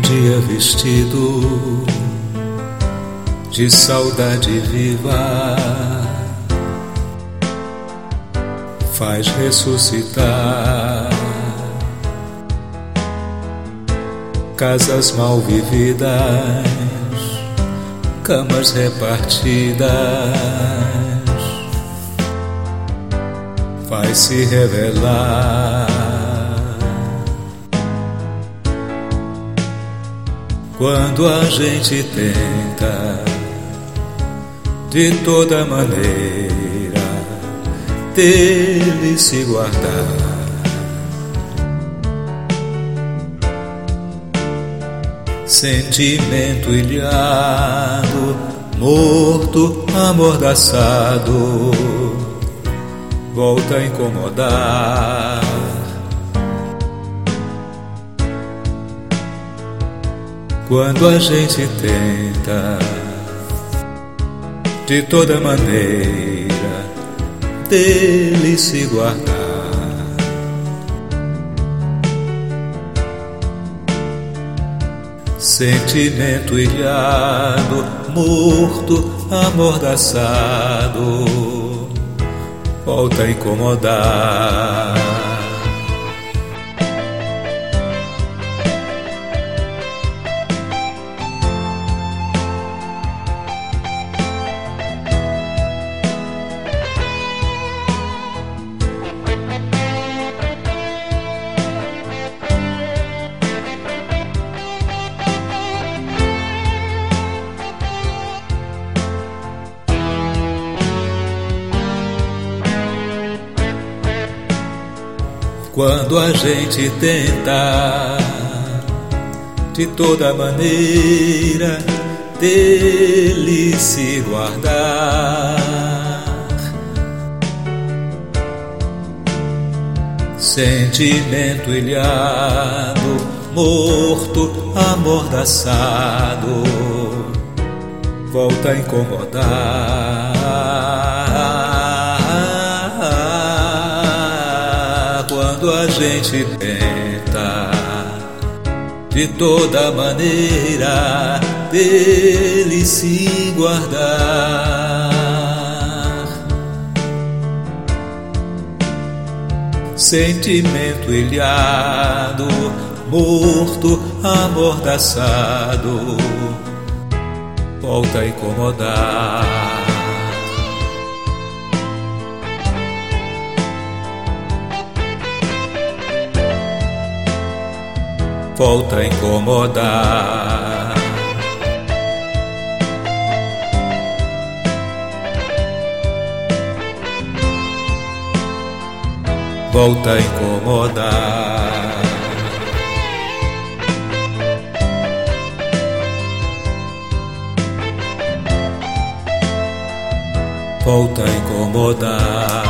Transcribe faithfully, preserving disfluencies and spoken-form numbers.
dia vestido de saudade viva, faz ressuscitar casas mal vividas, camas repartidas, faz se revelar quando a gente tenta de toda maneira dele se guardar. Sentimento ilhado, morto, amordaçado, volta a incomodar. Quando a gente tenta de toda maneira dele se guardar. Sentimento ilhado, morto, amordaçado, volta a incomodar. Quando a gente tenta de toda maneira dele se guardar, sentimento ilhado, morto, amordaçado, volta a incomodar. Quando a gente tenta de toda maneira dele se guardar, sentimento ilhado, morto, amordaçado, volta a incomodar. Volta a incomodar. Volta a incomodar. Volta a incomodar.